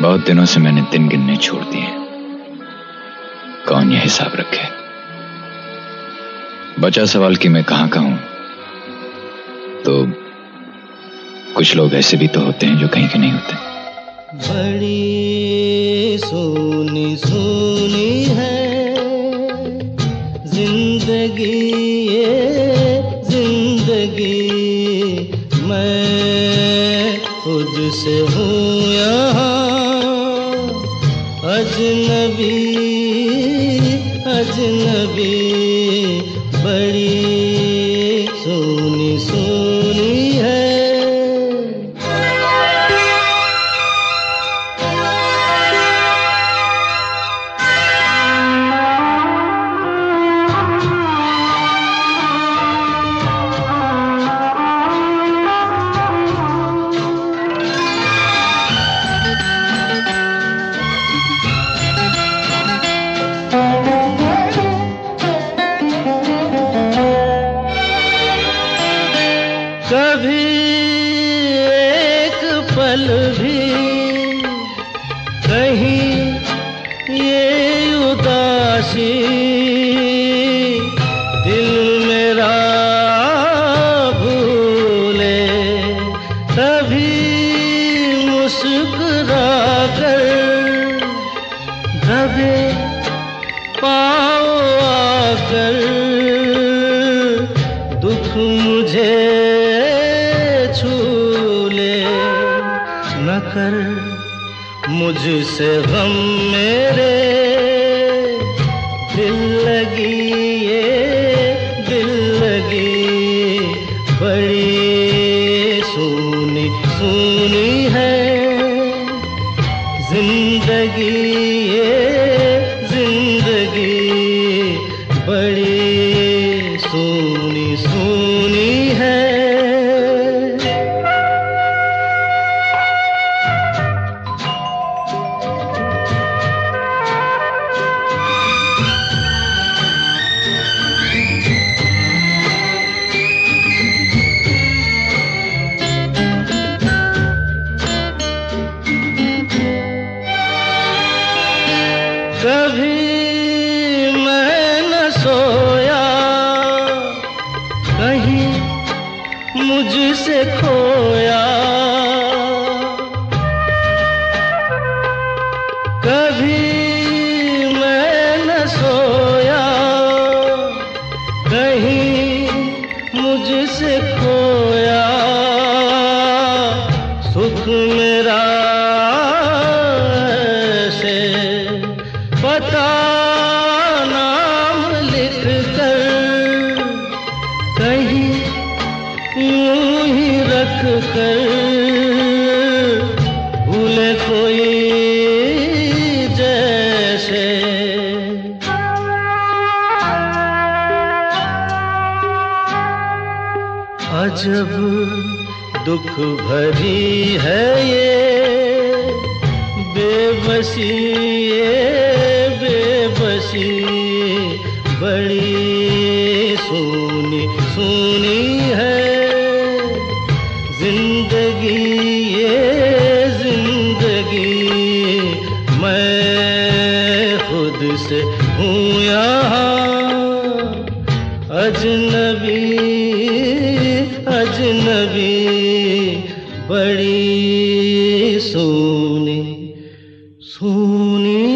बहुत दिनों से मैंने दिन गिनने छोड़ दिए। कौन ये हिसाब रखे? बचा सवाल कि मैं कहां का हूं, तो कुछ लोग ऐसे भी तो होते हैं जो कहीं के नहीं होते। बड़ी सोनी सोनी है जिंदगी, ये जिंदगी। मैं खुद से हूँ यहाँ अजनबी अजनबी। बड़ी सोनी सोनी है। कभी एक पल भी कहीं ये उदासी दिल मेरा भूले, तभी मुस्कुरा कर दबे पाँव आकर दुख मुझे न कर मुझसे गम मेरे दिल लगी, ये दिल लगी। बड़ी सोनी सोनी है जिंदगी, ये जिंदगी। बड़ी सोनी सोनी है। कभी मैं न सोया, कहीं मुझसे खोया। कभी मैं न सोया, कहीं मुझसे खोया। सुख मेरा पता नाम लिख कर कहीं यूं ही रख कर भूले कोई जैसे। अजब दुख भरी है ये बेबसी, ये बेबसी। बड़ी सोनी सोनी है जिंदगी, ये जिंदगी। मैं खुद से हूँ यहाँ अजनबी अजनबी। बड़ी सोनी सोनी